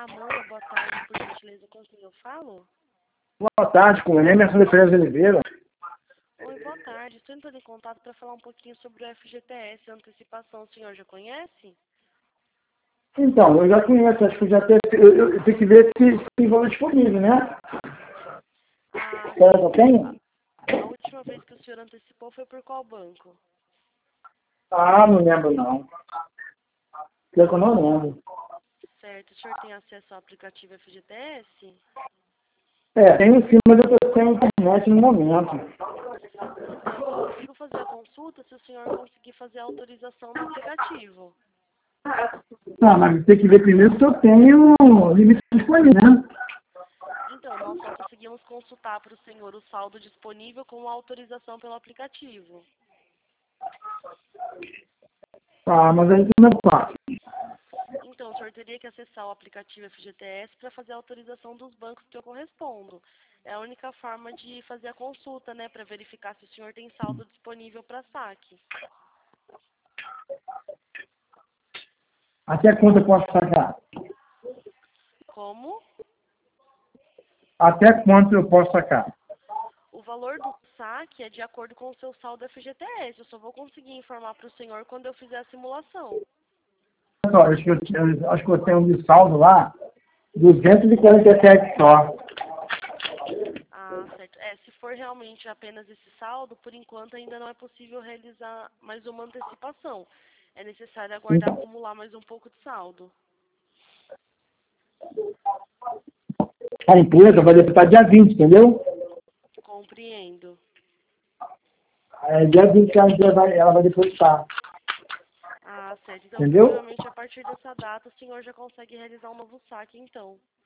Amanda, boa tarde, por gentileza, com quem eu falo? Boa tarde, com o Emerson de Pérez Oliveira. Oi, boa tarde. Estou entrando em contato para falar um pouquinho sobre o FGTS, antecipação. O senhor já conhece? Então, eu já conheço, acho que já teve, eu tenho que ver se tem valor disponível, né? Ah, Será que eu tenho? a última vez que o senhor antecipou foi por qual banco? Ah, não lembro não. Pior que eu não lembro. Certo, o senhor tem acesso ao aplicativo FGTS? Tenho sim, mas eu estou sem internet no momento. Então, eu só consigo fazer a consulta se o senhor conseguir fazer a autorização no aplicativo. Não, mas tem que ver primeiro se eu tenho limite disponível, né? Então, nós só conseguimos consultar para o senhor o saldo disponível com a autorização pelo aplicativo. Ah, mas aí como eu faço? Então, o senhor teria que acessar o aplicativo FGTS para fazer a autorização dos bancos que eu correspondo. É a única forma de fazer a consulta, né, para verificar se o senhor tem saldo disponível para saque. Até quanto eu posso sacar? Como? Até quanto eu posso sacar? O valor do saque é de acordo com o seu saldo FGTS. Eu só vou conseguir informar para o senhor quando eu fizer a simulação. Só, acho que eu tenho de saldo lá 247 só. Ah, certo. Se for realmente apenas esse saldo, por enquanto ainda não é possível realizar mais uma antecipação. É necessário aguardar acumular mais um pouco de saldo. A empresa vai depositar dia 20, entendeu? Compreendo. Dia 20 que ela vai depositar. Ah, certo. Então, Entendeu? provavelmente a partir dessa data o senhor já consegue realizar um novo saque, então.